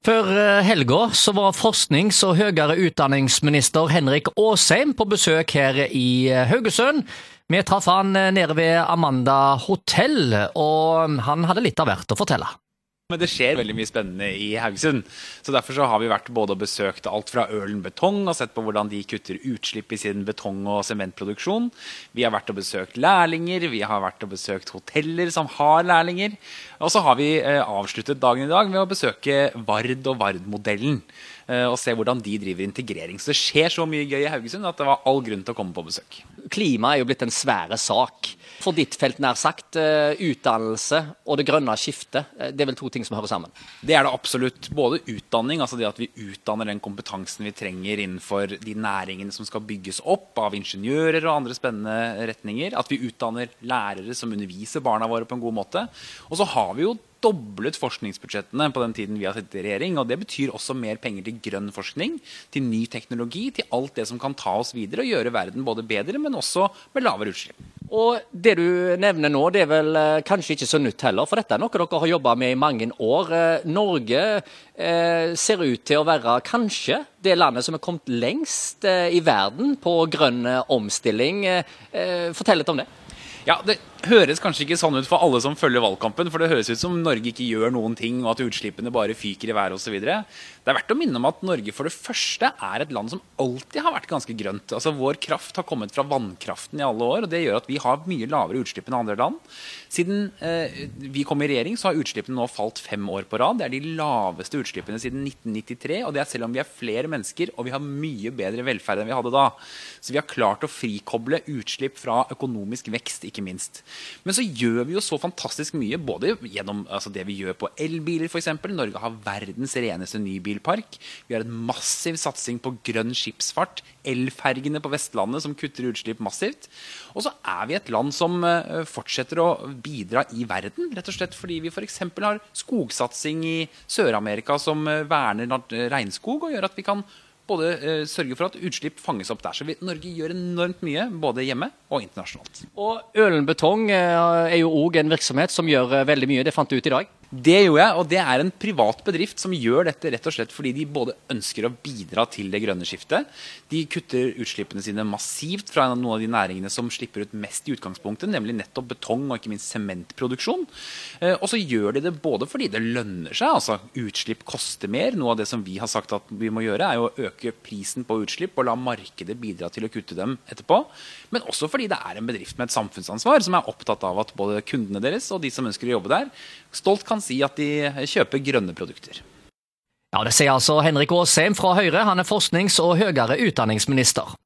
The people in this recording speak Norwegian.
Før helga så var forsknings- og høyere utdanningsminister Henrik Asheim på besøk her i Haugesund. Vi traff han nede ved Amanda Hotel, og han hadde litt av hvert å fortelle. Men det skjer veldig mye spennende i Haugesund, så derfor så har vi vært både og besøkt alt fra Ølen Betong og sett på hvordan de kutter utslipp i sin betong- og sementproduksjon. Vi har vært og besøkt lærlinger, vi har vært og besøkt hoteller som har lærlinger, og så har vi avsluttet dagen i dag med å besøke Vard og Vard-modellen og se hvordan de driver integrering. Så det skjer så mye gøy i Haugesund at det var all grunn til å komme på besøk. Klima er jo blitt en svære sak. For ditt felt nær sagt, utdannelse og det grønne skiftet, det er vel to ting som hører sammen? Det er det absolutt. Både utdanning, altså det at vi utdanner den kompetansen vi trenger innenfor de næringene som skal bygges opp av ingeniører og andre spennende retninger. At vi utdanner lærere som underviser barna våre på en god måte. Og så har vi jo doblet forskningsbudsjettene på den tiden vi har sittet i regjering, og det betyr også mer penger til grønn forskning, til ny teknologi, til alt det som kan ta oss videre og gjøre verden både bedre, men også med lavere utslipp. Og det du nevner nå, det er vel kanskje ikke så nytt heller, for dette er noe dere har jobbet med i mange år. Norge ser ut til å være kanskje det landet som er kommet lengst i verden på grønn omstilling. Fortell litt om det. Ja, det høres kanskje ikke sånn ut for alle som følger valgkampen, for det høres ut som Norge ikke gjør noen ting, og at utslippene bare fyker i været og så videre. Det er verdt å minne om at Norge for det første er et land som alltid har vært ganske grønt. Altså vår kraft har kommet fra vannkraften i alle år, og det gjør at vi har mye lavere utslipp enn andre land. Siden vi kom i regjering, så har utslippene nå falt 5 år på rad. Det er de laveste utslippene siden 1993, og det er selv om vi er flere mennesker, og vi har mye bedre velferd enn vi hadde da. Så vi har klart å frikoble utslipp fra økonomisk vekst, ikke minst. Men så gjør vi jo så fantastisk mye, både gjennom det vi gjør på elbiler for eksempel. Norge har verdens reneste nybilpark. Vi har en massiv satsing på grønn skipsfart, elfergene på Vestlandet som kutter utslipp massivt. Og så er vi et land som fortsetter å bidra i verden, rett og slett fordi vi for eksempel har skogsatsing i Sør-Amerika som verner regnskog og gjør at vi kan både sørge for at utslipp fanges opp der. Så Norge gjør enormt mye, både hjemme og internasjonalt. Og Ølen Betong er jo også en virksomhet som gjør veldig mye. Det fant du ut i dag. Det gjorde jeg, og det er en privat bedrift som gjør dette rett og slett fordi de både ønsker å bidra til det grønne skiftet. De kutter utslippene sine massivt fra noen av de næringene som slipper ut mest i utgangspunktet, nemlig nettopp betong og ikke minst sementproduksjon. Og så gjør de det både fordi det lønner seg, altså utslipp koster mer. Noe av det som vi har sagt at vi må gjøre er jo å øke prisen på utslipp og la markedet bidra til å kutte dem etterpå. Men også fordi det er en bedrift med et samfunnsansvar som er opptatt av at både kundene deres og de som ønsker å jobbe der, stolt kan si at de kjøper grønne produkter. Ja, det sier altså Henrik Asheim fra Høyre. Han er forsknings- og høyere utdanningsminister.